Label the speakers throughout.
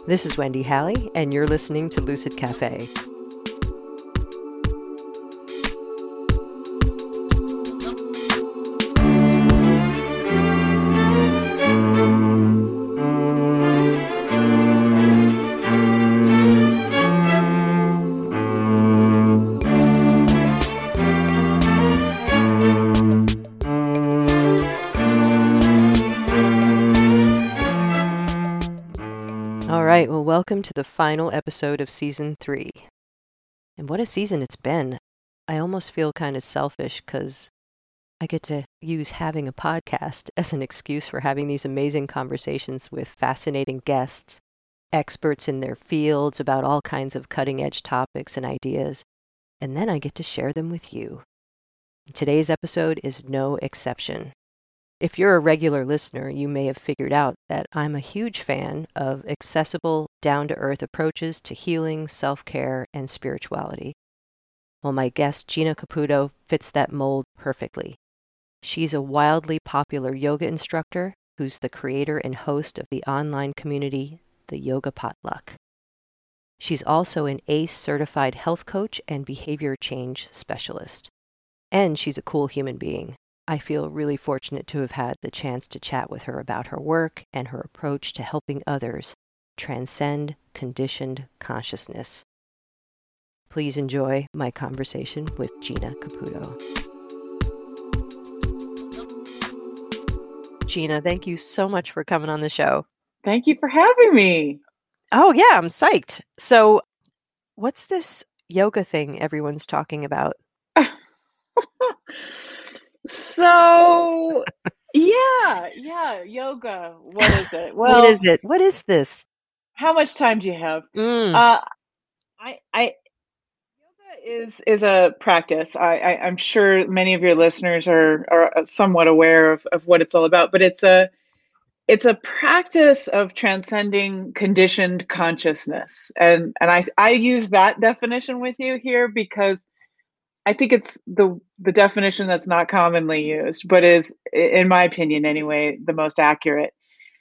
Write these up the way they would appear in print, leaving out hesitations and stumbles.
Speaker 1: This is Wendy Halley, and you're listening to Lucid Cafe. Welcome to the final episode of Season 3. And what a season it's been. I almost feel kind of selfish because I get to use having a podcast as an excuse for having these amazing conversations with fascinating guests, experts in their fields about all kinds of cutting-edge topics and ideas, and then I get to share them with you. Today's episode is no exception. If you're a regular listener, you may have figured out that I'm a huge fan of accessible, down-to-earth approaches to healing, self-care, and spirituality. Well, my guest, Gina Caputo, fits that mold perfectly. She's a wildly popular yoga instructor who's the creator and host of the online community, The Yoga Potluck. She's also an ACE-certified health coach and behavior change specialist. And she's a cool human being. I feel really fortunate to have had the chance to chat with her about her work and her approach to helping others transcend conditioned consciousness. Please enjoy my conversation with Gina Caputo. Gina, thank you so much for coming on the show.
Speaker 2: Thank you for having me.
Speaker 1: Oh, yeah, I'm psyched. So, what's this yoga thing everyone's talking about?
Speaker 2: So, yeah, yoga. What is it?
Speaker 1: Well, what is it? What is this?
Speaker 2: How much time do you have? Yoga is a practice. I'm sure many of your listeners are somewhat aware of what it's all about, but it's a practice of transcending conditioned consciousness, and I use that definition with you here because I think it's the definition that's not commonly used, but is, in my opinion anyway, the most accurate.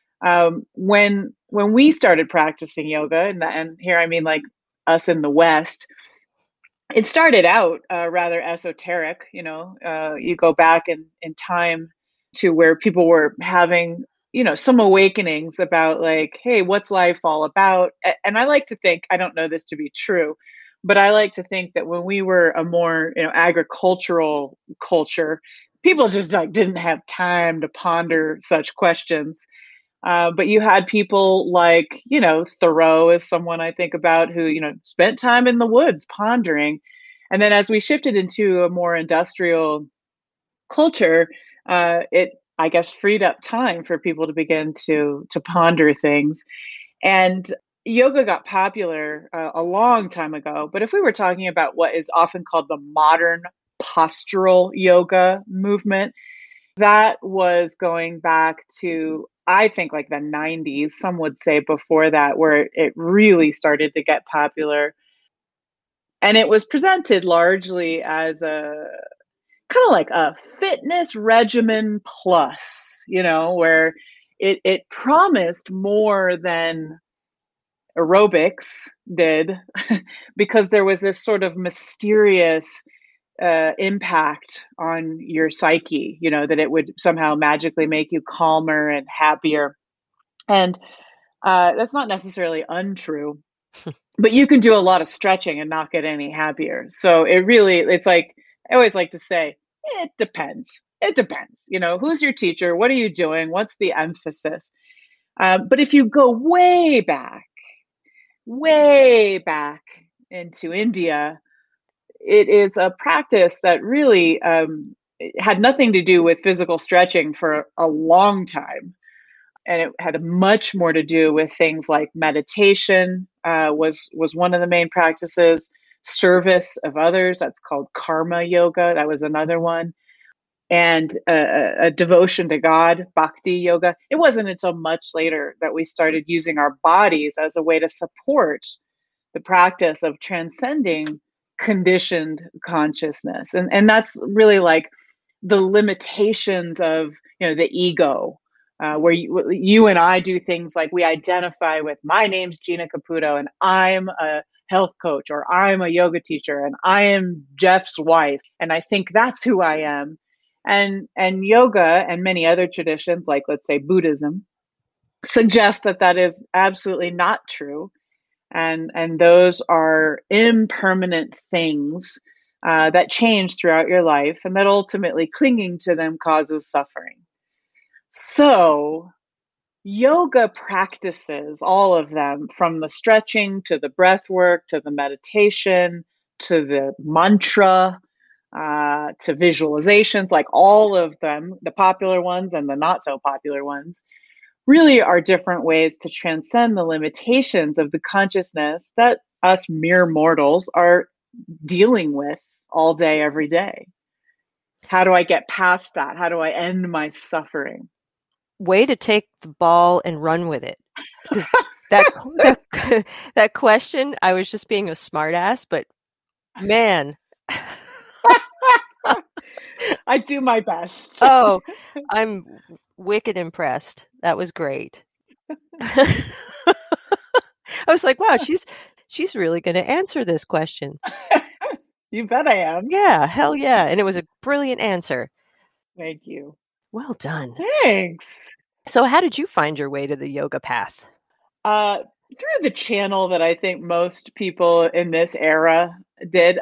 Speaker 2: When we started practicing yoga, and here I mean like us in the West, it started out rather esoteric. You go back in time to where people were having, some awakenings about like, hey, what's life all about? And I like to think, I don't know this to be true, but I like to think that when we were a more, agricultural culture, people just like didn't have time to ponder such questions. But you had people like, Thoreau is someone I think about who, spent time in the woods pondering. And then as we shifted into a more industrial culture, it, I guess, freed up time for people to begin to ponder things. And yoga got popular a long time ago. But if we were talking about what is often called the modern postural yoga movement, that was going back to, I think, like the 90s. Some would say before that, where it really started to get popular. And it was presented largely as a kind of like a fitness regimen plus, where it promised more than aerobics did because there was this sort of mysterious impact on your psyche, that it would somehow magically make you calmer and happier. And that's not necessarily untrue, but you can do a lot of stretching and not get any happier. So it's like, I always like to say, it depends. It depends. Who's your teacher? What are you doing? What's the emphasis? But if you go way back into India, it is a practice that really had nothing to do with physical stretching for a long time. And it had much more to do with things like meditation was one of the main practices, service of others. That's called karma yoga. That was another one. And a devotion to God, bhakti yoga. It wasn't until much later that we started using our bodies as a way to support the practice of transcending conditioned consciousness. And that's really like the limitations of, the ego where you and I do things like we identify with, my name's Gina Caputo and I'm a health coach, or I'm a yoga teacher and I am Jeff's wife and I think that's who I am. And yoga and many other traditions, like let's say Buddhism, suggest that that is absolutely not true, and those are impermanent things that change throughout your life, and that ultimately clinging to them causes suffering. So yoga practices, all of them, from the stretching to the breath work to the meditation to the mantra to visualizations, like all of them, the popular ones and the not so popular ones, really are different ways to transcend the limitations of the consciousness that us mere mortals are dealing with all day, every day. How do I get past that? How do I end my suffering?
Speaker 1: Way to take the ball and run with it. Because that that question, I was just being a smartass, but man.
Speaker 2: I do my best.
Speaker 1: Oh, I'm wicked impressed. That was great. I was like, wow, she's really going to answer this question.
Speaker 2: You bet I am.
Speaker 1: Yeah, hell yeah. And it was a brilliant answer.
Speaker 2: Thank you.
Speaker 1: Well done.
Speaker 2: Thanks.
Speaker 1: So how did you find your way to the yoga path?
Speaker 2: Through the channel that I think most people in this era did.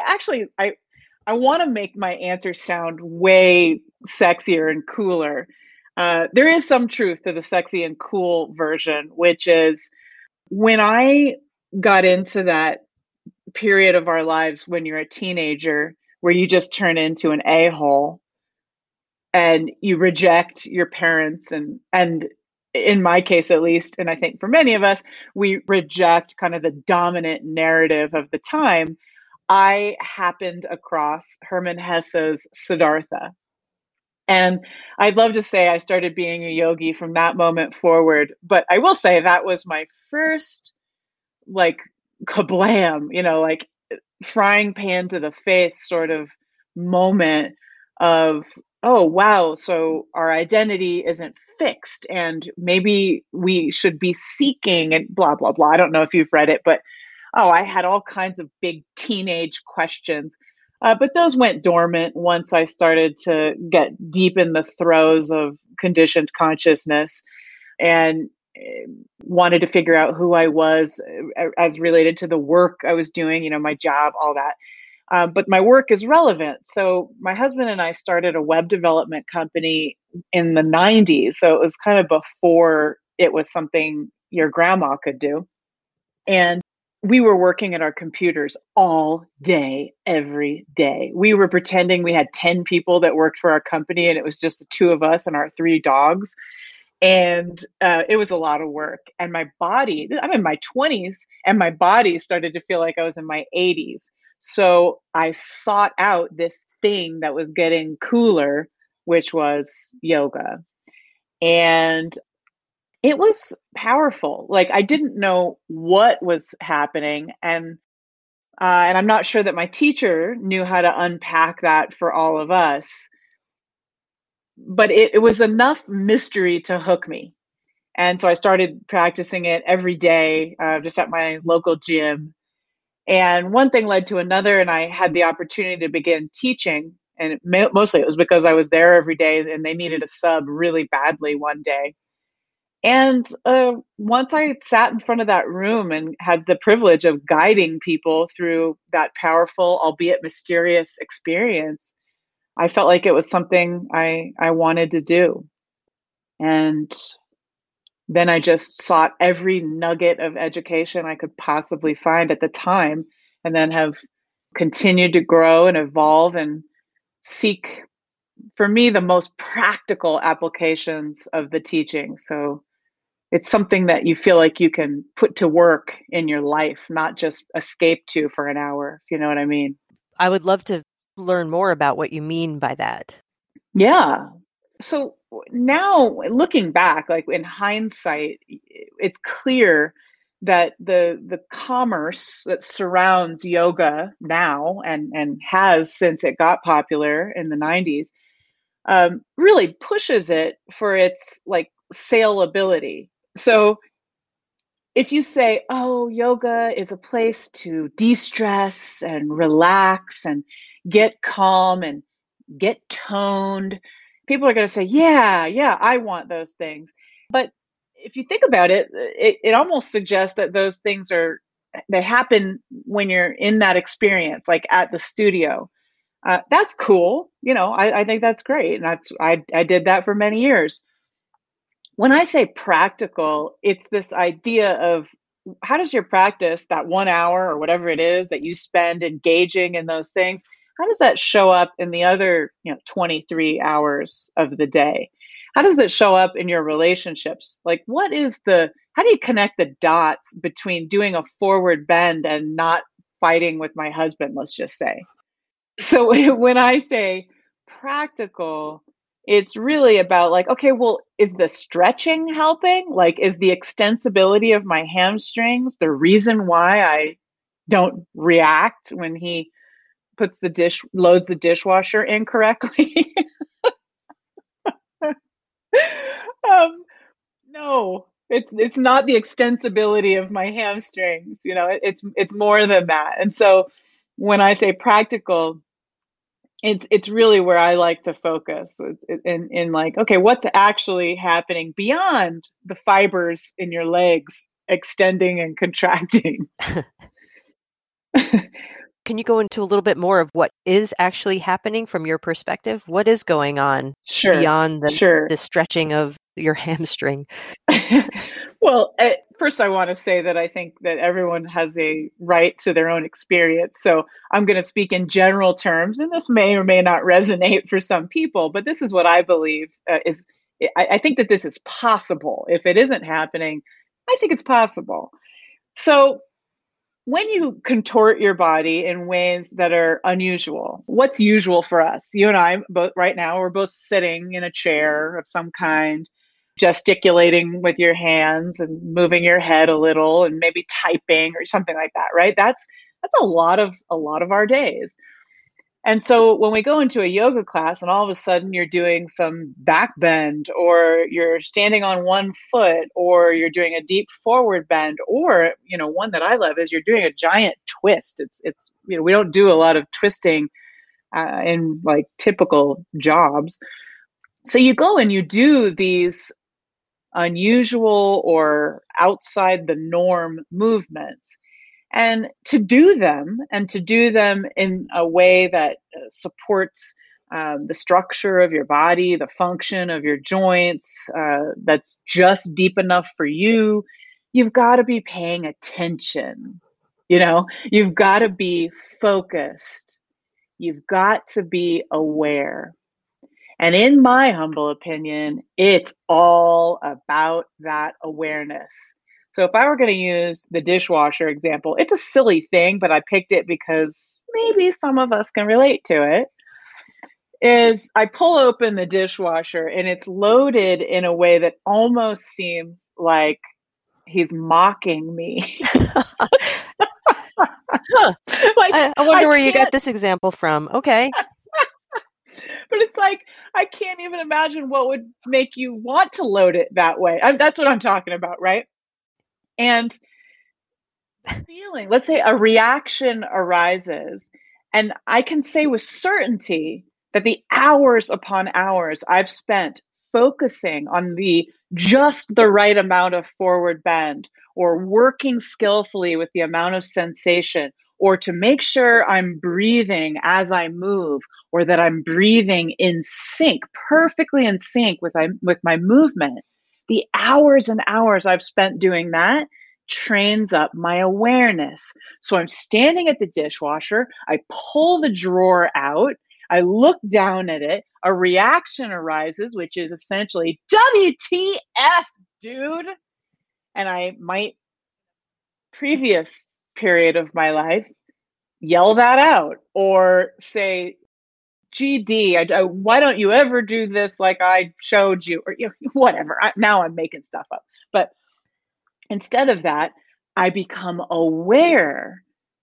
Speaker 2: I want to make my answer sound way sexier and cooler. There is some truth to the sexy and cool version, which is when I got into that period of our lives when you're a teenager where you just turn into an a-hole and you reject your parents, and in my case at least, and I think for many of us, we reject kind of the dominant narrative of the time. I happened across Hermann Hesse's Siddhartha, and I'd love to say I started being a yogi from that moment forward, but I will say that was my first, like, kablam, like frying pan to the face sort of moment of, oh wow, so our identity isn't fixed and maybe we should be seeking, and blah blah blah. I don't know if you've read it, but oh, I had all kinds of big teenage questions, but those went dormant once I started to get deep in the throes of conditioned consciousness and wanted to figure out who I was as related to the work I was doing, my job, all that. But my work is relevant. So my husband and I started a web development company in the 90s. So it was kind of before it was something your grandma could do. And we were working at our computers all day, every day. We were pretending we had 10 people that worked for our company, and it was just the two of us and our three dogs. And it was a lot of work. And my body, I'm in my 20s, and my body started to feel like I was in my 80s. So I sought out this thing that was getting cooler, which was yoga. And it was powerful. Like, I didn't know what was happening. And I'm not sure that my teacher knew how to unpack that for all of us. But it was enough mystery to hook me. And so I started practicing it every day, just at my local gym. And one thing led to another, and I had the opportunity to begin teaching. And mostly it was because I was there every day and they needed a sub really badly one day. And once I sat in front of that room and had the privilege of guiding people through that powerful, albeit mysterious experience, I felt like it was something I wanted to do. And then I just sought every nugget of education I could possibly find at the time, and then have continued to grow and evolve and seek, for me, the most practical applications of the teaching. So it's something that you feel like you can put to work in your life, not just escape to for an hour, if you know what I mean.
Speaker 1: I would love to learn more about what you mean by that.
Speaker 2: Yeah. So now looking back, like in hindsight, it's clear that the commerce that surrounds yoga now and has since it got popular in the 90s really pushes it for its like saleability. So if you say, oh, yoga is a place to de-stress and relax and get calm and get toned, people are going to say, yeah, yeah, I want those things. But if you think about it, it almost suggests that those things they happen when you're in that experience, like at the studio. That's cool. I think that's great. And I did that for many years. When I say practical, it's this idea of how does your practice, that 1 hour or whatever it is that you spend engaging in those things, how does that show up in the other 23 hours of the day? How does it show up in your relationships? Like, how do you connect the dots between doing a forward bend and not fighting with my husband, let's just say? So when I say practical, it's really about like, okay, well, is the stretching helping? Like, is the extensibility of my hamstrings the reason why I don't react when he loads the dishwasher incorrectly? um, no, it's not the extensibility of my hamstrings. It's more than that. And so when I say practical, it's really where I like to focus in like, okay, what's actually happening beyond the fibers in your legs extending and contracting.
Speaker 1: Can you go into a little bit more of what is actually happening from your perspective? What is going on
Speaker 2: Sure,
Speaker 1: beyond
Speaker 2: sure.
Speaker 1: the stretching of your hamstring?
Speaker 2: Well, first, I want to say that I think that everyone has a right to their own experience. So I'm going to speak in general terms, and this may or may not resonate for some people, but this is what I believe is. I think that this is possible. If it isn't happening, I think it's possible. So when you contort your body in ways that are unusual, what's usual for us? You and I both right now, we're both sitting in a chair of some kind, gesticulating with your hands and moving your head a little and maybe typing or something like that, right? That's a lot of our days. And so when we go into a yoga class and all of a sudden you're doing some back bend or you're standing on one foot or you're doing a deep forward bend or, one that I love is you're doing a giant twist. We don't do a lot of twisting in like typical jobs. So you go and you do these unusual or outside the norm movements and to do them in a way that supports the structure of your body, the function of your joints, that's just deep enough for you, you've got to be paying attention. You've got to be focused. You've got to be aware. And in my humble opinion, it's all about that awareness. So if I were going to use the dishwasher example, it's a silly thing, but I picked it because maybe some of us can relate to it. Is I pull open the dishwasher and it's loaded in a way that almost seems like he's mocking me.
Speaker 1: Huh.
Speaker 2: Like
Speaker 1: I wonder where you got this example from. Okay.
Speaker 2: but it's like I can't even imagine what would make you want to load it that way. That's what I'm talking about, right? And feeling, let's say a reaction arises, and I can say with certainty that the hours upon hours I've spent focusing on just the right amount of forward bend or working skillfully with the amount of sensation or to make sure I'm breathing as I move or that I'm breathing in sync, perfectly in sync with my movement. The hours and hours I've spent doing that trains up my awareness. So I'm standing at the dishwasher, I pull the drawer out, I look down at it, a reaction arises, which is essentially WTF, dude. And I might, previous period of my life, yell that out or say, GD, why don't you ever do this like I showed you? Or whatever. Now I'm making stuff up. But instead of that, I become aware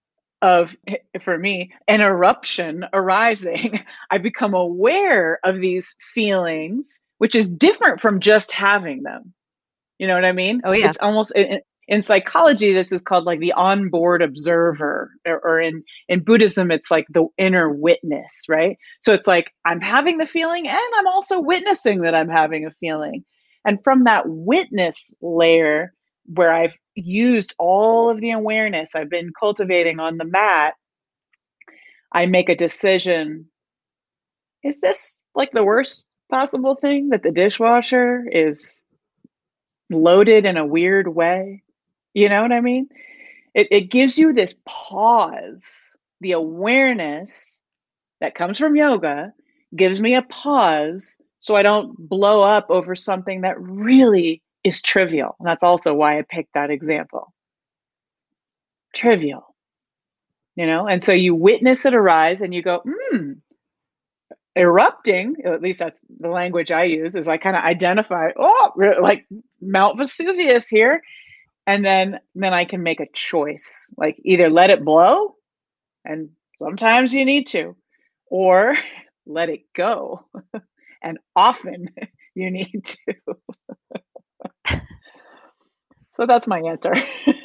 Speaker 2: of, for me, an eruption arising. I become aware of these feelings, which is different from just having them. You know what I mean?
Speaker 1: Oh, yeah.
Speaker 2: It's almost in psychology, this is called like the onboard observer, or in Buddhism, it's like the inner witness, right? So it's like I'm having the feeling and I'm also witnessing that I'm having a feeling. And from that witness layer, where I've used all of the awareness I've been cultivating on the mat, I make a decision. Is this like the worst possible thing, that the dishwasher is loaded in a weird way? You know what I mean? It gives you this pause. The awareness that comes from yoga gives me a pause so I don't blow up over something that really is trivial. And that's also why I picked that example. Trivial, And so you witness it arise and you go, erupting, at least that's the language I use, is I kind of identify, like Mount Vesuvius here. And then I can make a choice, like either let it blow, and sometimes you need to, or let it go. And often you need to. So that's my answer.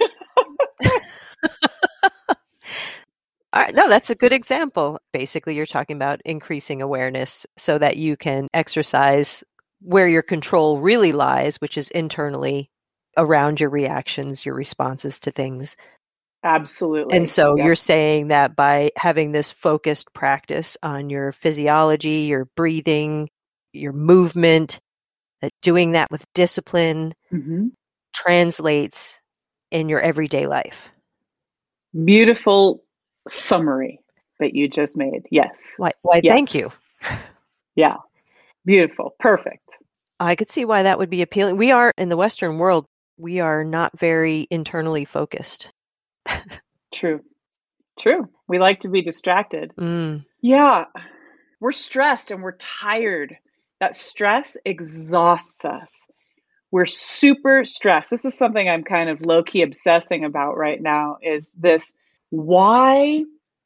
Speaker 1: All right, no, that's a good example. Basically, you're talking about increasing awareness so that you can exercise where your control really lies, which is internally around your reactions, your responses to things.
Speaker 2: Absolutely.
Speaker 1: And so you're saying that by having this focused practice on your physiology, your breathing, your movement, that doing that with discipline translates in your everyday life.
Speaker 2: Beautiful summary that you just made. Yes.
Speaker 1: Why,
Speaker 2: yes.
Speaker 1: Thank you.
Speaker 2: Yeah. Beautiful. Perfect.
Speaker 1: I could see why that would be appealing. We are, in the Western world, we are not very internally focused.
Speaker 2: True. We like to be distracted.
Speaker 1: Mm.
Speaker 2: Yeah. We're stressed and we're tired. That stress exhausts us. We're super stressed. This is something I'm kind of low-key obsessing about right now, is this: why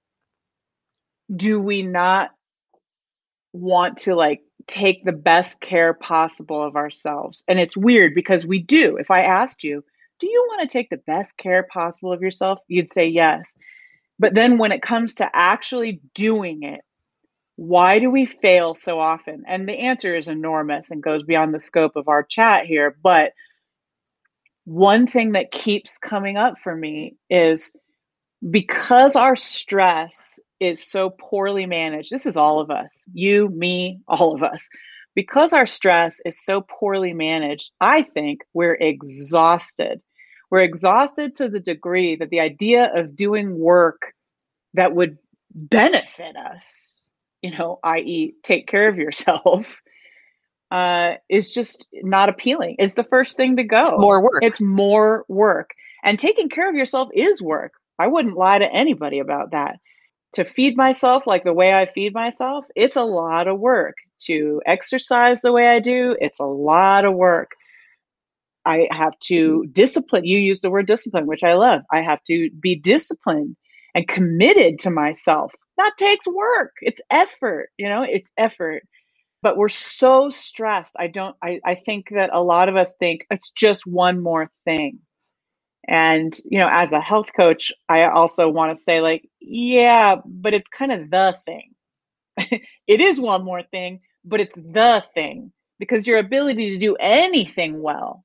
Speaker 2: do we not want to like take the best care possible of ourselves? And it's weird because we do. If I asked you, do you want to take the best care possible of yourself? You'd say yes. But then when it comes to actually doing it, why do we fail so often? And the answer is enormous and goes beyond the scope of our chat here. But one thing that keeps coming up for me is because our stress is so poorly managed. This is all of us, you, me, all of us. Because our stress is so poorly managed, I think we're exhausted. We're exhausted to the degree that the idea of doing work that would benefit us, i.e., take care of yourself, is just not appealing. It's the first thing to go.
Speaker 1: It's more work.
Speaker 2: It's more work. And taking care of yourself is work. I wouldn't lie to anybody about that. To feed myself like the way I feed myself, it's a lot of work. To exercise the way I do, it's a lot of work. I have to discipline. You use the word discipline, which I love. I have to be disciplined and committed to myself. That takes work. It's effort, it's effort. But we're so stressed. I think that a lot of us think it's just one more thing. And, as a health coach, I also want to say, like, yeah, but it's kind of the thing. It is one more thing, but it's the thing, because your ability to do anything well,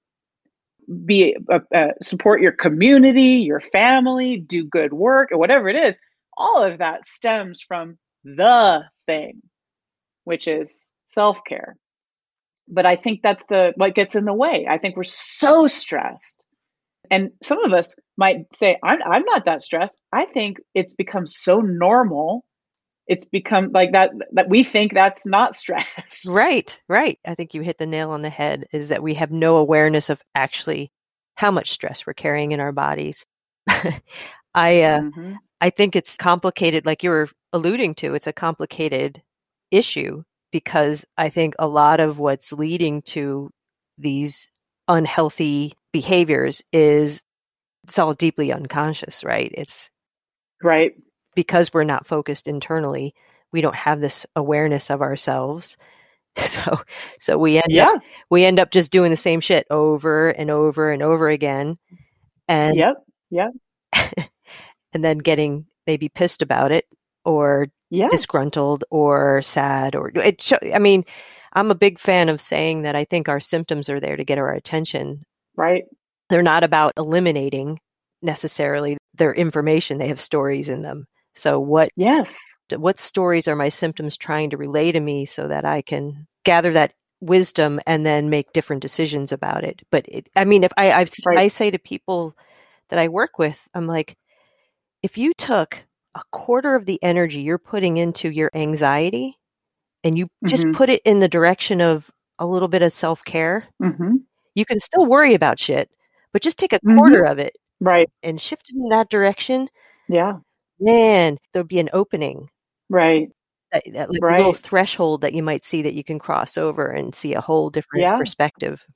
Speaker 2: support your community, your family, do good work, or whatever it is, all of that stems from the thing, which is self-care. But I think that's what gets in the way. I think we're so stressed. And some of us might say, I'm not that stressed. I think it's become so normal. It's become like that we think that's not stress.
Speaker 1: Right. I think you hit the nail on the head, is that we have no awareness of actually how much stress we're carrying in our bodies. I think it's complicated, like you were alluding to. It's a complicated issue, because I think a lot of what's leading to these unhealthy behaviors it's all deeply unconscious, right? It's
Speaker 2: Right.
Speaker 1: Because we're not focused internally, we don't have this awareness of ourselves. So we end up just doing the same shit over and over and over again, and
Speaker 2: Yep.
Speaker 1: and then getting maybe pissed about it, or disgruntled, or sad, or I mean, I'm a big fan of saying that I think our symptoms are there to get our attention.
Speaker 2: Right.
Speaker 1: They're not about eliminating necessarily their information. They have stories in them. So what stories are my symptoms trying to relay to me so that I can gather that wisdom and then make different decisions about it? But if I say to people that I work with, I'm like, if you took a quarter of the energy you're putting into your anxiety and you just put it in the direction of a little bit of self-care, you can still worry about shit, but just take a quarter of it and shift it in that direction.
Speaker 2: Yeah.
Speaker 1: Man, there'll be an opening.
Speaker 2: Right.
Speaker 1: That little threshold that you might see that you can cross over and see a whole different perspective.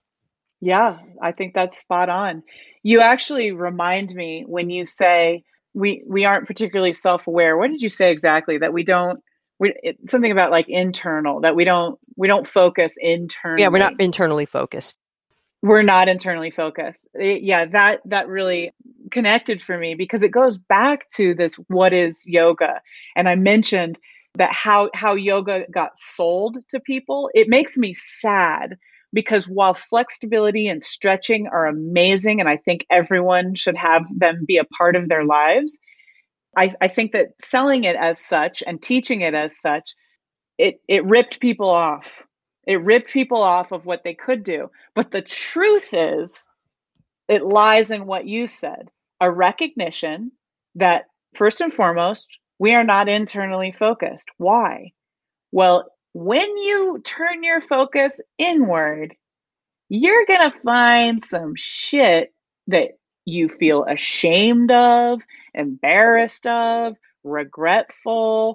Speaker 2: Yeah, I think that's spot on. You actually remind me when you say we aren't particularly self-aware. What did you say exactly? That something about like internal, that we don't focus internally.
Speaker 1: Yeah, we're not internally focused.
Speaker 2: We're not internally focused. Yeah, that really connected for me, because it goes back to this, what is yoga? And I mentioned that how yoga got sold to people. It makes me sad, because while flexibility and stretching are amazing, and I think everyone should have them be a part of their lives, I think that selling it as such and teaching it as such, it ripped people off. It ripped people off of what they could do. But the truth is, it lies in what you said, a recognition that, first and foremost, we are not internally focused. Why? Well, when you turn your focus inward, you're going to find some shit that you feel ashamed of, embarrassed of, regretful,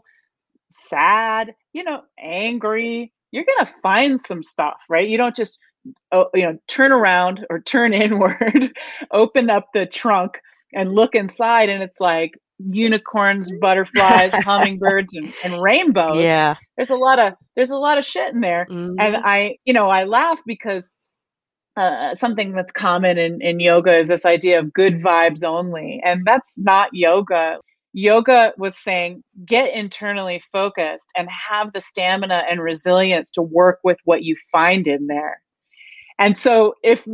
Speaker 2: sad, angry. You're going to find some stuff, right? You don't just, turn around or turn inward, open up the trunk and look inside, and it's like unicorns, butterflies, hummingbirds, and rainbows.
Speaker 1: Yeah.
Speaker 2: There's a lot of shit in there.
Speaker 1: Mm-hmm.
Speaker 2: And I laugh because something that's common in yoga is this idea of good vibes only. And that's not yoga. Yoga was saying, get internally focused and have the stamina and resilience to work with what you find in there. And so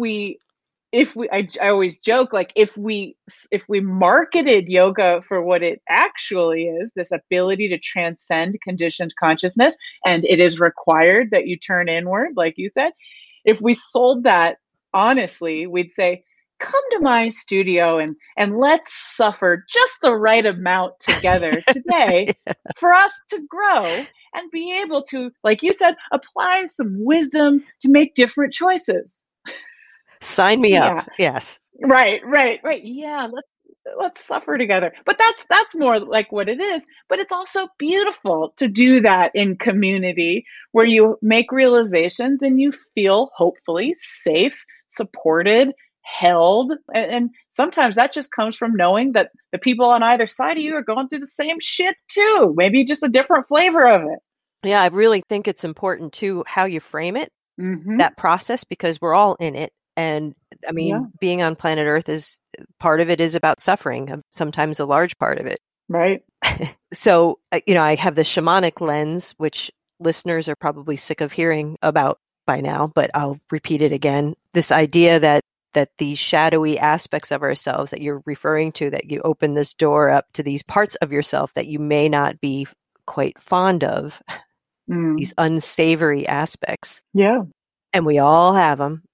Speaker 2: I always joke, like, if we marketed yoga for what it actually is, this ability to transcend conditioned consciousness, and it is required that you turn inward, like you said, if we sold that honestly, we'd say, come to my studio and let's suffer just the right amount together today for us to grow and be able to, like you said, apply some wisdom to make different choices.
Speaker 1: Sign me up. Yes.
Speaker 2: Right. Yeah, let's suffer together. But that's more like what it is. But it's also beautiful to do that in community, where you make realizations and you feel hopefully safe, supported, held. And sometimes that just comes from knowing that the people on either side of you are going through the same shit too, maybe just a different flavor of it.
Speaker 1: Yeah, I really think it's important too how you frame it, that process, because we're all in it. And I mean, being on planet Earth is part of it is about suffering, sometimes a large part of it.
Speaker 2: Right.
Speaker 1: So, I have the shamanic lens, which listeners are probably sick of hearing about by now, but I'll repeat it again. This idea that these shadowy aspects of ourselves that you're referring to, that you open this door up to these parts of yourself that you may not be quite fond of, these unsavory aspects.
Speaker 2: Yeah.
Speaker 1: And we all have them.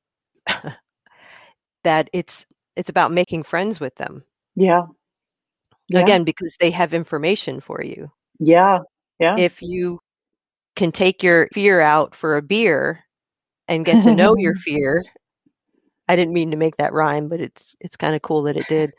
Speaker 1: That it's about making friends with them.
Speaker 2: Yeah.
Speaker 1: Again, because they have information for you.
Speaker 2: Yeah.
Speaker 1: If you can take your fear out for a beer and get to know your fear, I didn't mean to make that rhyme, but it's kind of cool that it did.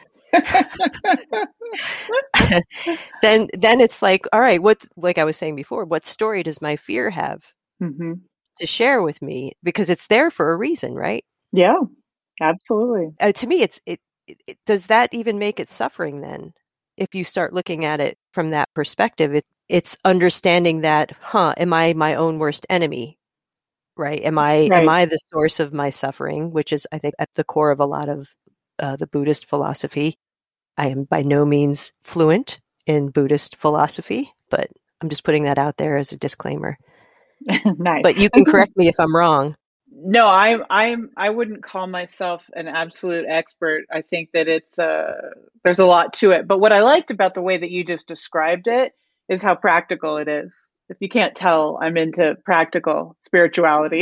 Speaker 1: Then it's like, all right, like I was saying before, what story does my fear have to share with me? Because it's there for a reason, right?
Speaker 2: Yeah, absolutely.
Speaker 1: To me, it does that even make it suffering then? if you start looking at it from that perspective, it's understanding that, am I my own worst enemy? Right? Am
Speaker 2: Right.
Speaker 1: I the source of my suffering, which is, I think, at the core of a lot of the Buddhist philosophy. I am by no means fluent in Buddhist philosophy, but I'm just putting that out there as a disclaimer. But
Speaker 2: Nice.
Speaker 1: you can correct me if I'm wrong.
Speaker 2: No, I wouldn't call myself an absolute expert. I think that it's there's a lot to it. But what I liked about the way that you just described it is how practical it is. If you can't tell, I'm into practical spirituality.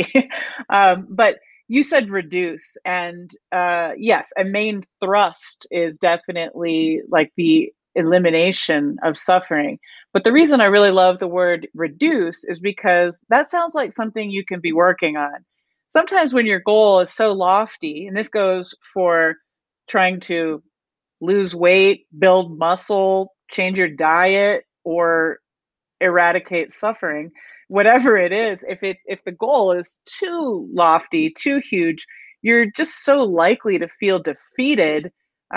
Speaker 2: But you said reduce, and yes, a main thrust is definitely like the elimination of suffering. But the reason I really love the word reduce is because that sounds like something you can be working on. Sometimes when your goal is so lofty, and this goes for trying to lose weight, build muscle, change your diet, or eradicate suffering, whatever it is, if the goal is too lofty, too huge, you're just so likely to feel defeated,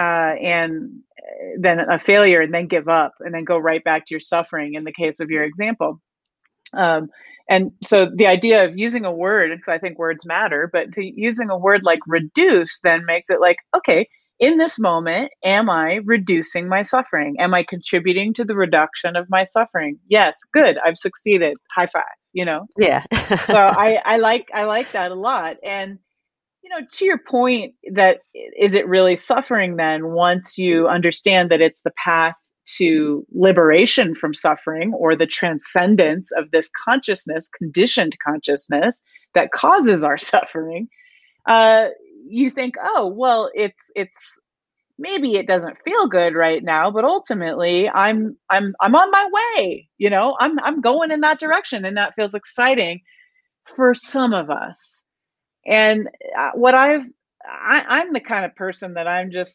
Speaker 2: and then a failure, and then give up, and then go right back to your suffering in the case of your example. Um, and so the idea of using a word, because I think words matter, but using a word like reduce then makes it like, okay, in this moment, am I reducing my suffering? Am I contributing to the reduction of my suffering? Yes, good. I've succeeded. High five, you know?
Speaker 1: Yeah.
Speaker 2: So I like that a lot. And to your point, that is it really suffering then once you understand that it's the path to liberation from suffering, or the transcendence of this consciousness, conditioned consciousness that causes our suffering. uh, you think, oh well, it's maybe it doesn't feel good right now, but ultimately I'm on my way. I'm going in that direction, and that feels exciting for some of us. And what I'm the kind of person that I'm just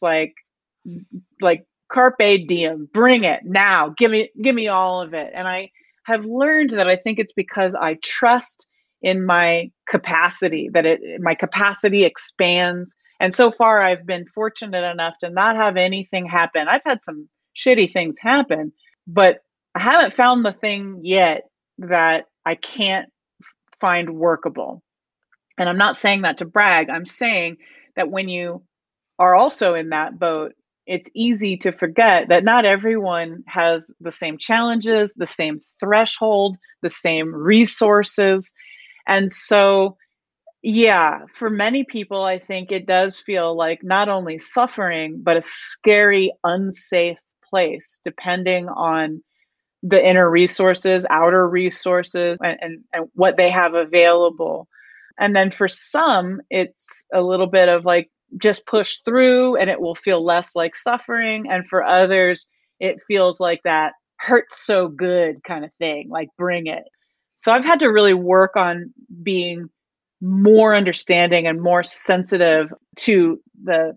Speaker 2: like carpe diem, bring it now, give me all of it. And I have learned that I think it's because I trust in my capacity, that my capacity expands. And so far I've been fortunate enough to not have anything happen. I've had some shitty things happen, but I haven't found the thing yet that I can't find workable. And I'm not saying that to brag. I'm saying that when you are also in that boat, it's easy to forget that not everyone has the same challenges, the same threshold, the same resources. And so, yeah, for many people, I think it does feel like not only suffering, but a scary, unsafe place, depending on the inner resources, outer resources, and what they have available. And then for some, it's a little bit of like, just push through and it will feel less like suffering. And for others, it feels like that hurts so good kind of thing, like bring it. So I've had to really work on being more understanding and more sensitive to the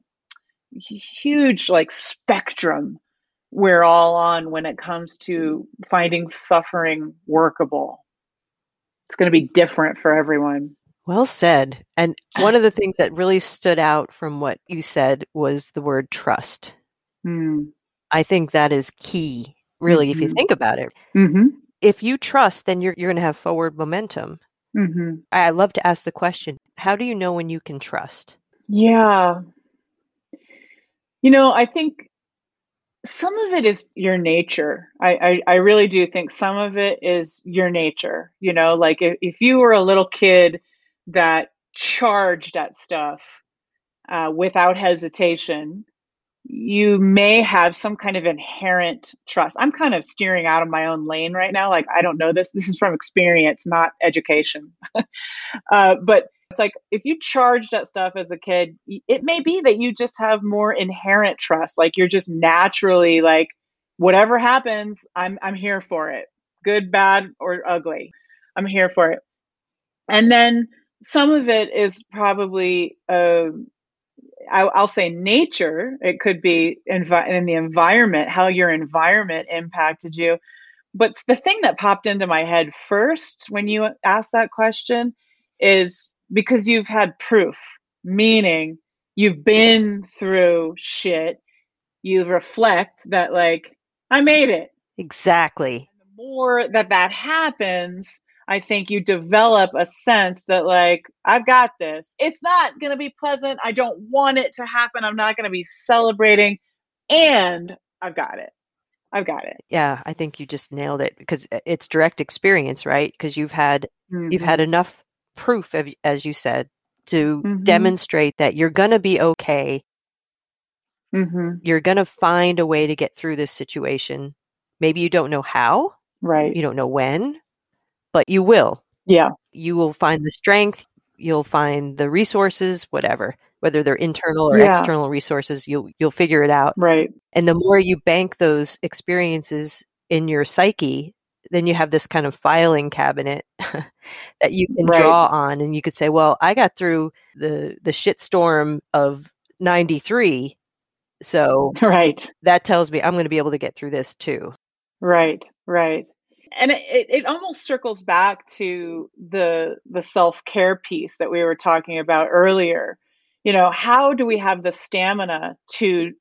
Speaker 2: huge like spectrum we're all on when it comes to finding suffering workable. It's going to be different for everyone.
Speaker 1: Well said. And one of the things that really stood out from what you said was the word trust.
Speaker 2: Mm.
Speaker 1: I think that is key, really, if you
Speaker 2: Mm-hmm.
Speaker 1: think about it.
Speaker 2: Mm-hmm.
Speaker 1: If you trust, then you're going to have forward momentum.
Speaker 2: Mm-hmm.
Speaker 1: I love to ask the question, how do you know when you can trust?
Speaker 2: Yeah. I think some of it is your nature. I really do think some of it is your nature. Like if you were a little kid that charged at stuff without hesitation, you may have some kind of inherent trust. I'm kind of steering out of my own lane right now. Like, I don't know this. This is from experience, not education. But it's like if you charged at stuff as a kid, it may be that you just have more inherent trust. Like you're just naturally like, whatever happens, I'm here for it, good, bad, or ugly. I'm here for it. And then some of it is probably I'll say nature. It could be in the environment, how your environment impacted you. But the thing that popped into my head first when you asked that question is because you've had proof, meaning you've been through shit. You reflect that, like, I made it.
Speaker 1: Exactly.
Speaker 2: The more that happens, I think you develop a sense that, like, I've got this. It's not going to be pleasant. I don't want it to happen. I'm not going to be celebrating. And I've got it. I've got it.
Speaker 1: Yeah, I think you just nailed it because it's direct experience, right? Because you've had
Speaker 2: Mm-hmm.
Speaker 1: enough proof, as you said, to
Speaker 2: Mm-hmm.
Speaker 1: demonstrate that you're going to be okay.
Speaker 2: Mm-hmm.
Speaker 1: You're going to find a way to get through this situation. Maybe you don't know how,
Speaker 2: Right.
Speaker 1: you don't know when, but you will.
Speaker 2: Yeah.
Speaker 1: You will find the strength, you'll find the resources, whatever, whether they're internal or
Speaker 2: Yeah.
Speaker 1: external resources, you'll figure it out.
Speaker 2: Right.
Speaker 1: And the more you bank those experiences in your psyche, then you have this kind of filing cabinet that you can
Speaker 2: Right.
Speaker 1: draw on, and you could say, well, I got through the shitstorm of 93, so
Speaker 2: Right.
Speaker 1: that tells me I'm going to be able to get through this too.
Speaker 2: Right. Right. And it almost circles back to the self-care piece that we were talking about earlier. How do we have the stamina to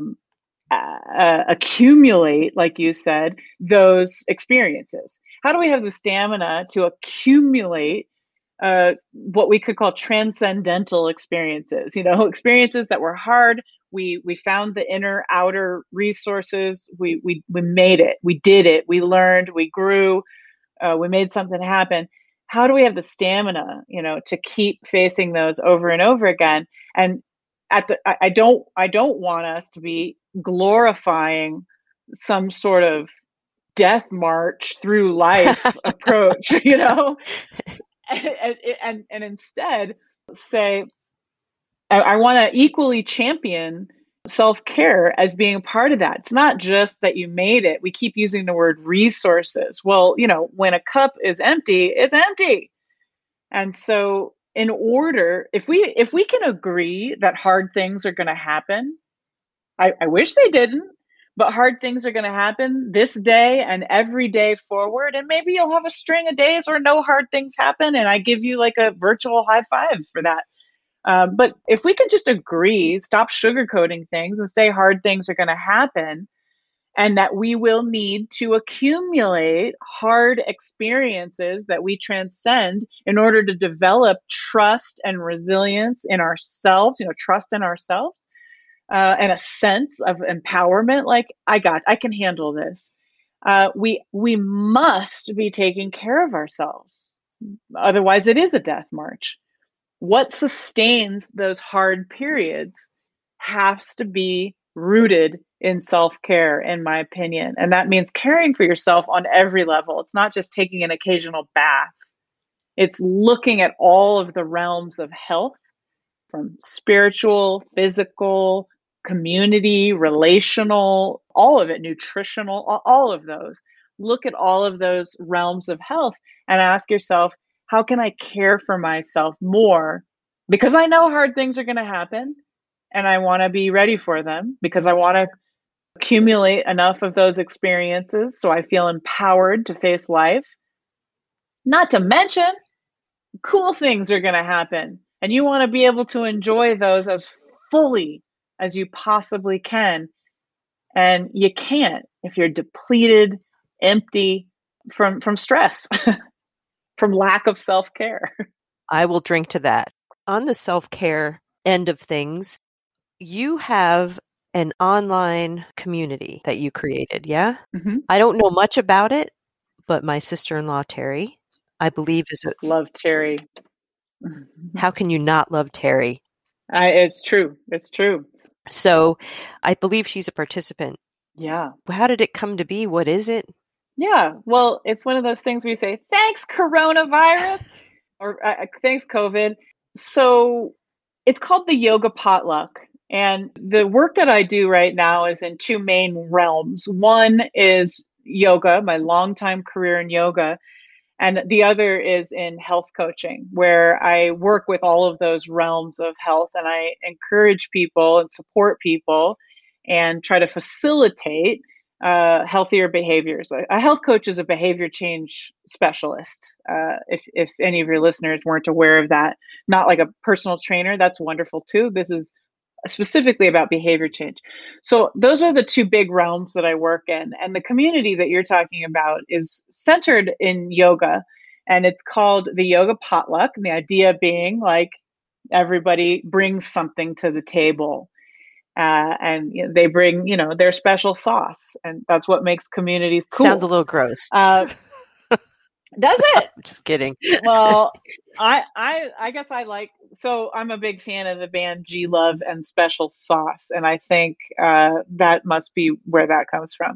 Speaker 2: accumulate, like you said, those experiences? How do we have the stamina to accumulate what we could call transcendental experiences? Experiences that were hard. We found the inner outer resources. We made it. We did it. We learned. We grew. We made something happen. How do we have the stamina, to keep facing those over and over again? And I don't want us to be glorifying some sort of death march through life approach, and instead say, I want to equally champion self-care as being a part of that. It's not just that you made it. We keep using the word resources. Well, when a cup is empty, it's empty. And so if we can agree that hard things are going to happen, I wish they didn't, but hard things are going to happen this day and every day forward. And maybe you'll have a string of days where no hard things happen. And I give you like a virtual high five for that. But if we could just agree, stop sugarcoating things and say hard things are going to happen, and that we will need to accumulate hard experiences that we transcend in order to develop trust and resilience in ourselves, trust in ourselves, and a sense of empowerment. Like, I can handle this. We must be taking care of ourselves. Otherwise, it is a death march. What sustains those hard periods has to be rooted in self-care, in my opinion. And that means caring for yourself on every level. It's not just taking an occasional bath. It's looking at all of the realms of health, from spiritual, physical, community, relational, all of it, nutritional, all of those. Look at all of those realms of health and ask yourself, how can I care for myself more? Because I know hard things are going to happen and I want to be ready for them, because I want to accumulate enough of those experiences so I feel empowered to face life. Not to mention, cool things are going to happen. And you want to be able to enjoy those as fully as you possibly can. And you can't if you're depleted, empty from stress, from lack of self-care.
Speaker 1: I will drink to that. On the self-care end of things, you have an online community that you created, yeah?
Speaker 2: Mm-hmm.
Speaker 1: I don't know much about it, but my sister-in-law, Terry, I believe is a,
Speaker 2: Love Terry.
Speaker 1: how can you not love Terry?
Speaker 2: It's true. It's true.
Speaker 1: So I believe she's a participant.
Speaker 2: Yeah.
Speaker 1: How did it come to be? What is it?
Speaker 2: Yeah. Well, it's one of those things where you say, thanks, coronavirus, or thanks, COVID. So it's called the Yoga Potluck. And the work that I do right now is in two main realms. One is yoga, my longtime career in yoga. And the other is in health coaching, where I work with all of those realms of health, and I encourage people and support people and try to facilitate healthier behaviors. A health coach is a behavior change specialist. If any of your listeners weren't aware of that, not like a personal trainer, that's wonderful too. This is specifically about behavior change. So those are the two big realms that I work in. And the community that you're talking about is centered in yoga, and it's called the Yoga Potluck. And the idea being like everybody brings something to the table. And they bring, their special sauce, and that's what makes communities cool.
Speaker 1: Sounds a little gross.
Speaker 2: Does it?
Speaker 1: Just kidding.
Speaker 2: Well, I guess I'm a big fan of the band G Love and Special Sauce, and I think that must be where that comes from.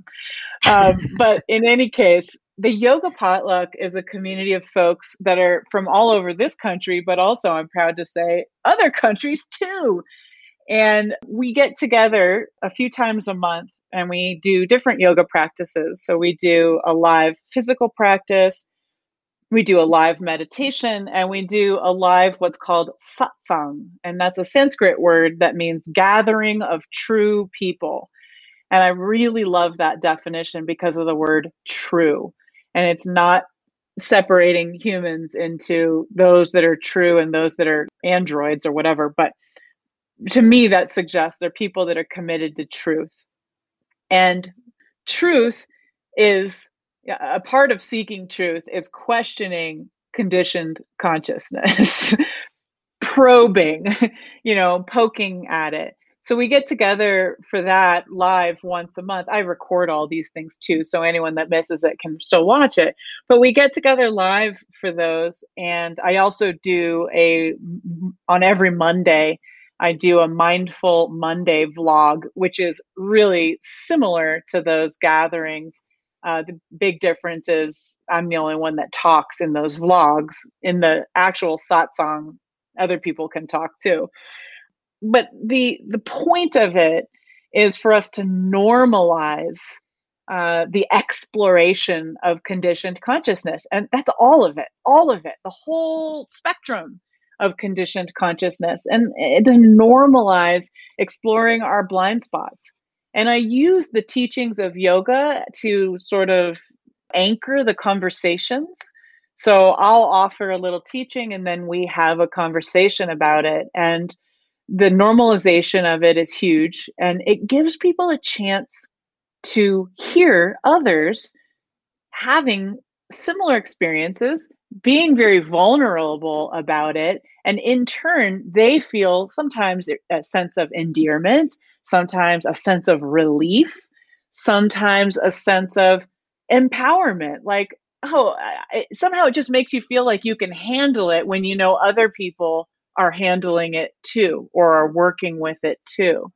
Speaker 2: But in any case, the Yoga Potluck is a community of folks that are from all over this country, but also, I'm proud to say, other countries too. And we get together a few times a month and we do different yoga practices. So we do a live physical practice, we do a live meditation, and we do a live what's called satsang. And that's a Sanskrit word that means gathering of true people. And I really love that definition because of the word true. And it's not separating humans into those that are true and those that are androids or whatever. But to me, that suggests they're people that are committed to truth. And truth is a part of seeking truth is questioning conditioned consciousness, probing, poking at it. So we get together for that live once a month. I record all these things too, so anyone that misses it can still watch it. But we get together live for those. And I also do on every Monday, I do a Mindful Monday vlog, which is really similar to those gatherings. The big difference is I'm the only one that talks in those vlogs. In the actual satsang, other people can talk too. But the point of it is for us to normalize the exploration of conditioned consciousness. And that's all of it, the whole spectrum of conditioned consciousness, and to normalize exploring our blind spots. And I use the teachings of yoga to sort of anchor the conversations. So I'll offer a little teaching and then we have a conversation about it. And the normalization of it is huge. And it gives people a chance to hear others having similar experiences, being very vulnerable about it. And in turn, they feel sometimes a sense of endearment, sometimes a sense of relief, sometimes a sense of empowerment. Like, somehow it just makes you feel like you can handle it when you know other people are handling it too, or are working with it too.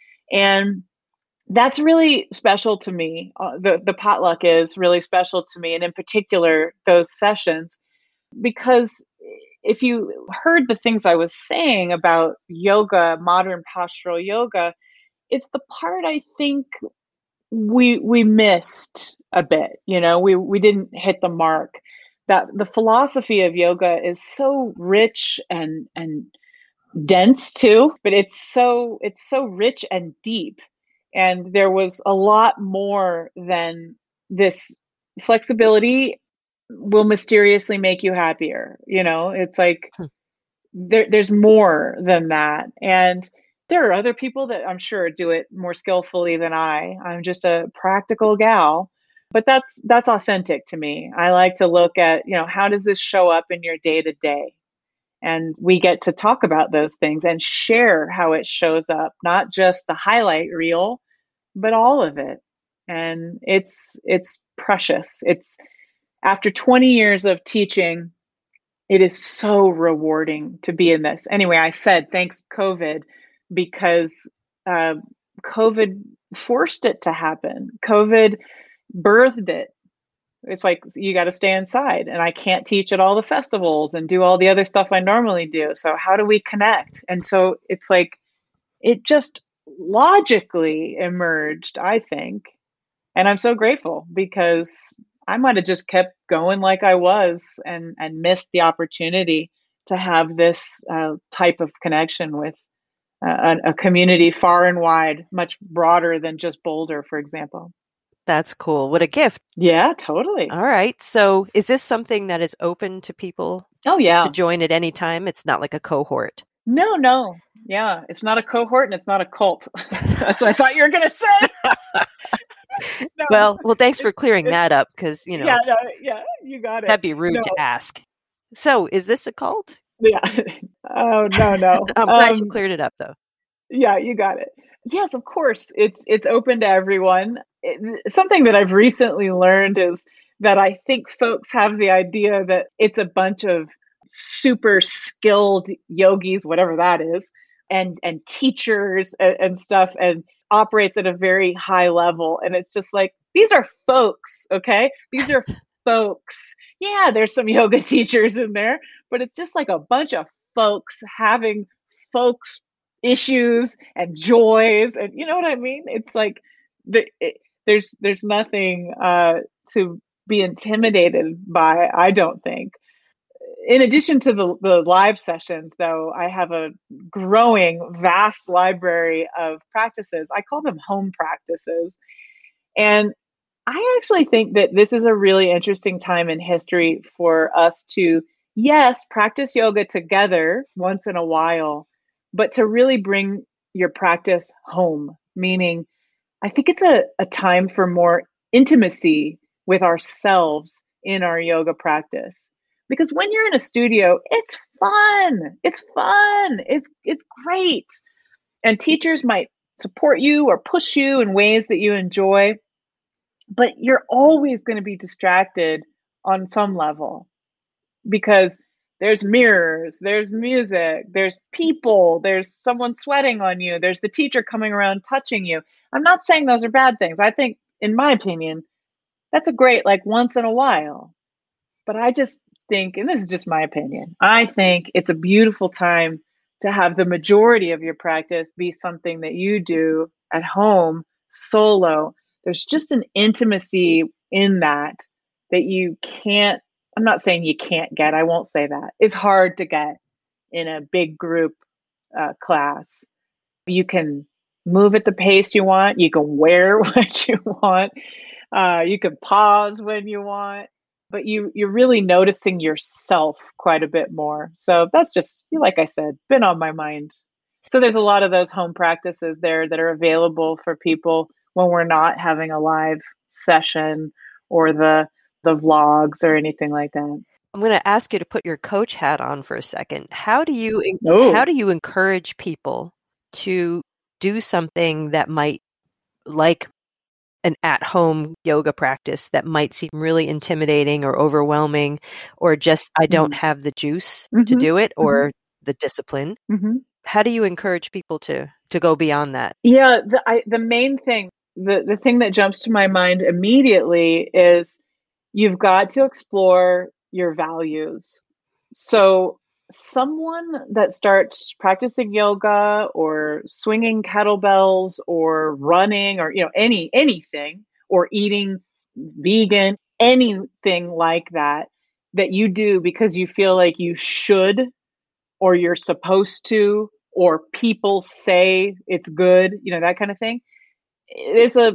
Speaker 2: And that's really special to me. The potluck is really special to me, and in particular, those sessions, because if you heard the things I was saying about yoga, modern postural yoga, it's the part I think we missed a bit. We didn't hit the mark. That the philosophy of yoga is so rich and dense too, but it's so rich and deep. And there was a lot more than this flexibility will mysteriously make you happier. It's like there's more than that. And there are other people that I'm sure do it more skillfully than I'm just a practical gal, but that's authentic to me. I like to look at, how does this show up in your day to day? And we get to talk about those things and share how it shows up, not just the highlight reel, but all of it. And it's precious. It's after 20 years of teaching, it is so rewarding to be in this. Anyway, I said thanks COVID, because COVID forced it to happen. COVID birthed it. It's like, you got to stay inside, and I can't teach at all the festivals and do all the other stuff I normally do. So how do we connect? And so it's like, it just logically emerged, I think. And I'm so grateful, because I might have just kept going like I was and missed the opportunity to have this type of connection with a community far and wide, much broader than just Boulder, for example.
Speaker 1: That's cool. What a gift.
Speaker 2: Yeah, totally.
Speaker 1: All right. So is this something that is open to people
Speaker 2: Oh, yeah.
Speaker 1: to join at any time? It's not like a cohort.
Speaker 2: No, no. Yeah, it's not a cohort and it's not a cult. That's what I thought you were going to say. No,
Speaker 1: Well, thanks for
Speaker 2: it's,
Speaker 1: clearing
Speaker 2: it's,
Speaker 1: that up because,
Speaker 2: yeah, no, yeah, you got it.
Speaker 1: that'd be rude
Speaker 2: No,
Speaker 1: to ask. So, is this a cult?
Speaker 2: yeah. Oh, no, no.
Speaker 1: I'm glad you cleared it up, though.
Speaker 2: Yeah, you got it. Yes, of course. It's open to everyone. Something that I've recently learned is that I think folks have the idea that it's a bunch of super skilled yogis, whatever that is, and teachers and stuff, and operates at a very high level. And it's just like, these are folks, okay? These are folks. Yeah, there's some yoga teachers in there, but it's just like a bunch of folks having folks issues and joys, and you know what I mean. It's like there's nothing to be intimidated by, I don't think. In addition to the live sessions, though, I have a growing vast library of practices. I call them home practices, and I actually think that this is a really interesting time in history for us to, yes, practice yoga together once in a while, but to really bring your practice home. Meaning, I think it's a time for more intimacy with ourselves in our yoga practice. Because when you're in a studio, it's fun. It's fun. It's great. And teachers might support you or push you in ways that you enjoy, but you're always going to be distracted on some level because there's mirrors, there's music, there's people, there's someone sweating on you, there's the teacher coming around touching you. I'm not saying those are bad things. I think, in my opinion, that's a great, like, once in a while. But I just think, and this is just my opinion, I think it's a beautiful time to have the majority of your practice be something that you do at home solo. There's just an intimacy in that that you can't, I'm not saying you can't get, I won't say that. It's hard to get in a big group class. You can move at the pace you want, you can wear what you want, you can pause when you want, but you're really noticing yourself quite a bit more. So that's just, like I said, been on my mind. So there's a lot of those home practices there that are available for people when we're not having a live session or the vlogs or anything like that.
Speaker 1: I'm going to ask you to put your coach hat on for a second. How
Speaker 2: Oh,
Speaker 1: do you encourage people to do something that might, like an at-home yoga practice, that might seem really intimidating or overwhelming, or just I don't
Speaker 2: mm-hmm,
Speaker 1: have the juice to
Speaker 2: mm-hmm,
Speaker 1: do it
Speaker 2: mm-hmm,
Speaker 1: or the discipline?
Speaker 2: mm-hmm.
Speaker 1: How do you encourage people to go beyond that?
Speaker 2: Yeah, the main thing, the thing that jumps to my mind immediately is you've got to explore your values. So someone that starts practicing yoga or swinging kettlebells or running or anything, or eating vegan, anything like that, that you do because you feel like you should, or you're supposed to, or people say it's good, that kind of thing. It's a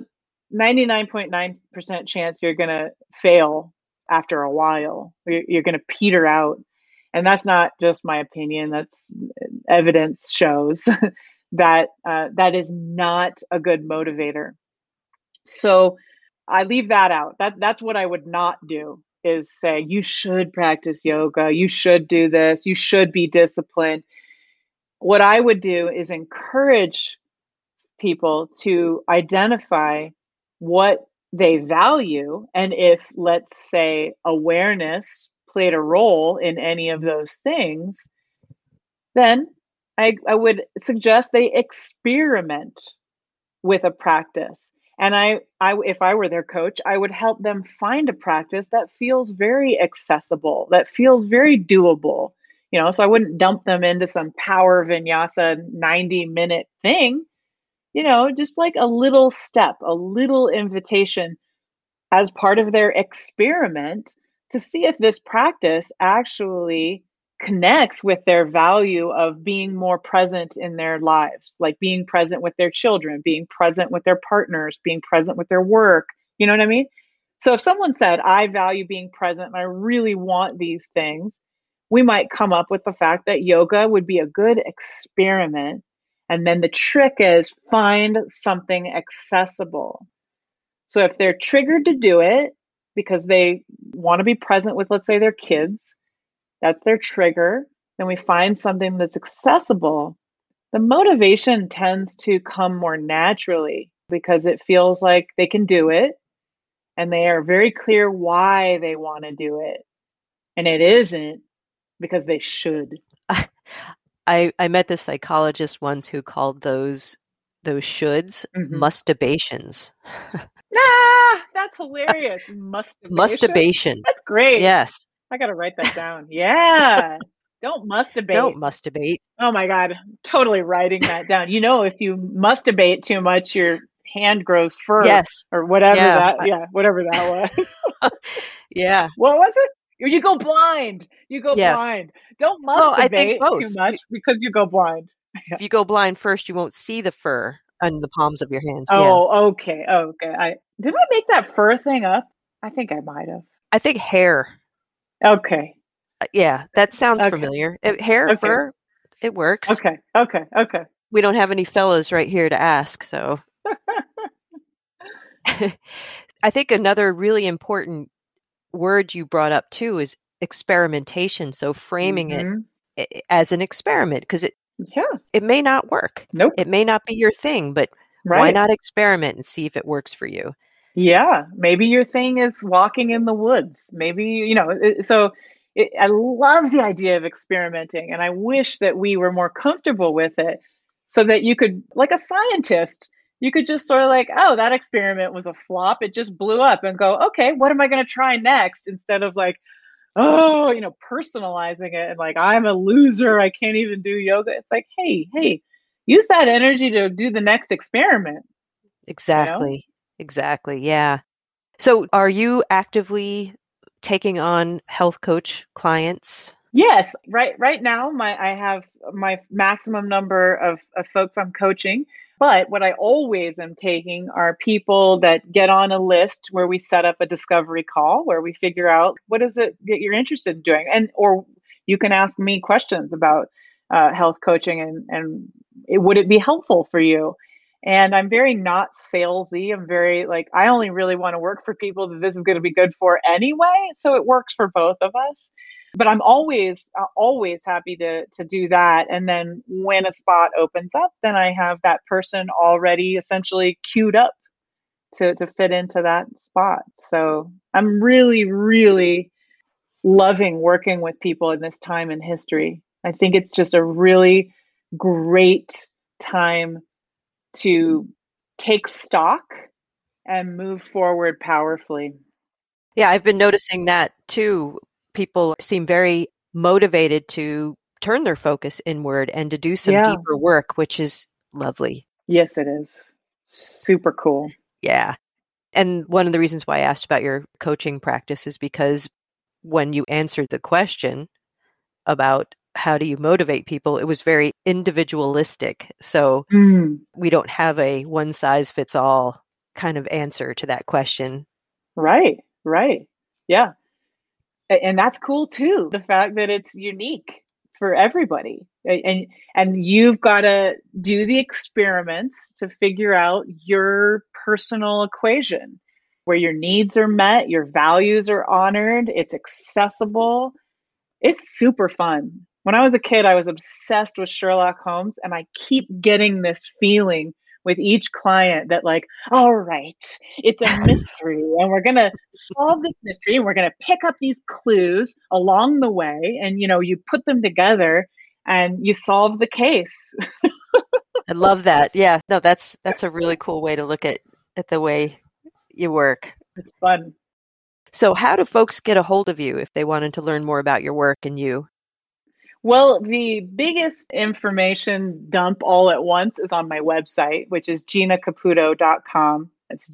Speaker 2: 99.9% chance you're going to fail after a while. You're going to peter out. And that's not just my opinion, that's evidence shows that that is not a good motivator. So I leave that out. That's what I would not do, is say you should practice yoga, you should do this, you should be disciplined. What I would do is encourage people to identify what they value. And if, let's say, awareness played a role in any of those things, then I would suggest they experiment with a practice. And if I were their coach, I would help them find a practice that feels very accessible, that feels very doable. So I wouldn't dump them into some power vinyasa 90-minute thing. Just like a little step, a little invitation as part of their experiment to see if this practice actually connects with their value of being more present in their lives, like being present with their children, being present with their partners, being present with their work. You know what I mean? So if someone said, I value being present and I really want these things, we might come up with the fact that yoga would be a good experiment. And then the trick is find something accessible. So if they're triggered to do it because they want to be present with, let's say, their kids, that's their trigger, then we find something that's accessible. The motivation tends to come more naturally because it feels like they can do it and they are very clear why they want to do it. And it isn't because they should.
Speaker 1: I met this psychologist once who called those shoulds mustabations.
Speaker 2: That's hilarious. Masturbation.
Speaker 1: Masturbation.
Speaker 2: That's great.
Speaker 1: Yes.
Speaker 2: I got to write that down. Yeah. Don't masturbate.
Speaker 1: Don't masturbate.
Speaker 2: Oh my God. I'm totally writing that down. You know, if you masturbate too much, your hand grows fur.
Speaker 1: Yes.
Speaker 2: Or whatever whatever that was.
Speaker 1: Yeah.
Speaker 2: What was it? You go blind. You go blind. Don't masturbate too much because you go blind.
Speaker 1: If you go blind first, you won't see the fur on the palms of your hands.
Speaker 2: Oh, okay. Did I make that fur thing up? I think I might have.
Speaker 1: I think hair.
Speaker 2: Okay.
Speaker 1: Yeah, that sounds familiar. Hair, fur, it works.
Speaker 2: Okay.
Speaker 1: We don't have any fellows right here to ask, so. I think another really important word you brought up too is experimentation. So framing it as an experiment, because it may not work.
Speaker 2: Nope.
Speaker 1: It may not be your thing, but why not experiment and see if it works for you?
Speaker 2: Yeah. Maybe your thing is walking in the woods. Maybe, I love the idea of experimenting, and I wish that we were more comfortable with it so that you could, like a scientist, you could just sort of like, oh, that experiment was a flop. It just blew up, and go, okay, what am I going to try next? Instead of like, oh, personalizing it and like, I'm a loser. I can't even do yoga. It's like, hey, use that energy to do the next experiment.
Speaker 1: Exactly. Exactly. Yeah. So are you actively taking on health coach clients?
Speaker 2: Yes. Right now, I have my maximum number of folks I'm coaching. But what I always am taking are people that get on a list where we set up a discovery call where we figure out what is it that you're interested in doing. Or you can ask me questions about health coaching and would it be helpful for you? And I'm very not salesy. I'm very like, I only really want to work for people that this is going to be good for anyway. So it works for both of us. But I'm always happy to do that. And then when a spot opens up, then I have that person already essentially queued up to fit into that spot. So I'm really, really loving working with people in this time in history. I think it's just a really great time to take stock and move forward powerfully.
Speaker 1: Yeah, I've been noticing that too. People seem very motivated to turn their focus inward and to do some deeper work, which is lovely.
Speaker 2: Yes, it is. Super cool.
Speaker 1: Yeah. And one of the reasons why I asked about your coaching practice is because when you answered the question about how do you motivate people, it was very individualistic. So we don't have a one size fits all kind of answer to that question.
Speaker 2: Right. Yeah. And that's cool too. The fact that it's unique for everybody. And you've got to do the experiments to figure out your personal equation where your needs are met, your values are honored, it's accessible. It's super fun. When I was a kid, I was obsessed with Sherlock Holmes, and I keep getting this feeling with each client that like, all right, it's a mystery and we're going to solve this mystery and we're going to pick up these clues along the way. And, you put them together and you solve the case.
Speaker 1: I love that. Yeah, no, that's a really cool way to look at the way you work.
Speaker 2: It's fun.
Speaker 1: So how do folks get a hold of you if they wanted to learn more about your work and you?
Speaker 2: Well, the biggest information dump all at once is on my website, which is ginacaputo.com. That's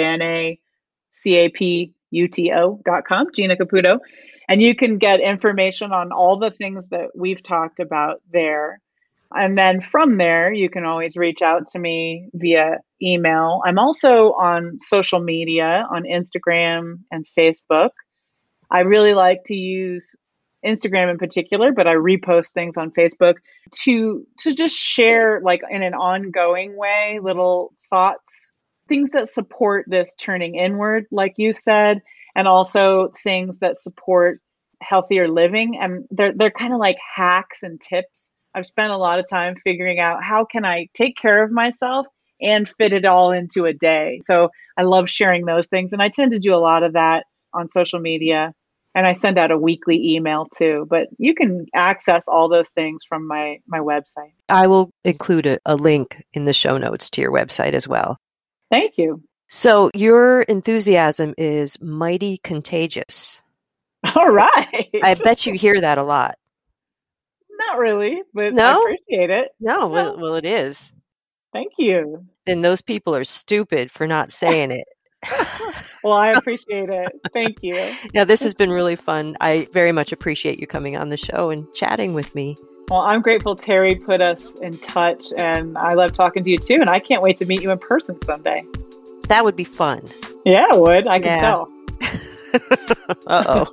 Speaker 2: GINACAPUTO.com, Gina Caputo. And you can get information on all the things that we've talked about there. And then from there, you can always reach out to me via email. I'm also on social media, on Instagram and Facebook. I really like to use Instagram in particular, but I repost things on Facebook to just share, like, in an ongoing way, little thoughts, things that support this turning inward, like you said, and also things that support healthier living. And they're kind of like hacks and tips. I've spent a lot of time figuring out how can I take care of myself and fit it all into a day. So I love sharing those things. And I tend to do a lot of that on social media. And I send out a weekly email too. But you can access all those things from my website.
Speaker 1: I will include a link in the show notes to your website as well.
Speaker 2: Thank you.
Speaker 1: So your enthusiasm is mighty contagious.
Speaker 2: All right.
Speaker 1: I bet you hear that a lot.
Speaker 2: Not really, but
Speaker 1: No?
Speaker 2: I appreciate it.
Speaker 1: No, well, it is.
Speaker 2: Thank you.
Speaker 1: And those people are stupid for not saying it.
Speaker 2: Well, I appreciate it. Thank you.
Speaker 1: Yeah, this has been really fun. I very much appreciate you coming on the show and chatting with me.
Speaker 2: Well, I'm grateful Terry put us in touch, and I love talking to you too. And I can't wait to meet you in person someday.
Speaker 1: That would be fun.
Speaker 2: Yeah, it would. I can tell.
Speaker 1: Uh-oh.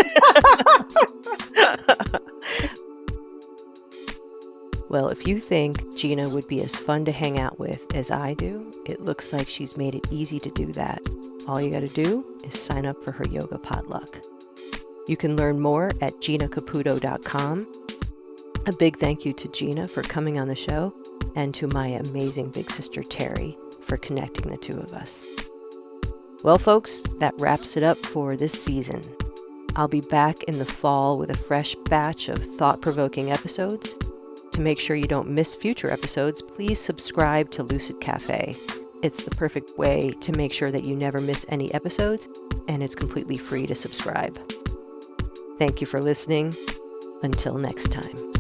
Speaker 1: Well, if you think Gina would be as fun to hang out with as I do, it looks like she's made it easy to do that. All you got to do is sign up for her yoga potluck. You can learn more at ginacaputo.com. A big thank you to Gina for coming on the show, and to my amazing big sister Terry for connecting the two of us. Well, folks, that wraps it up for this season. I'll be back in the fall with a fresh batch of thought-provoking episodes. To make sure you don't miss future episodes, please subscribe to Lucid Cafe. It's the perfect way to make sure that you never miss any episodes, and it's completely free to subscribe. Thank you for listening. Until next time.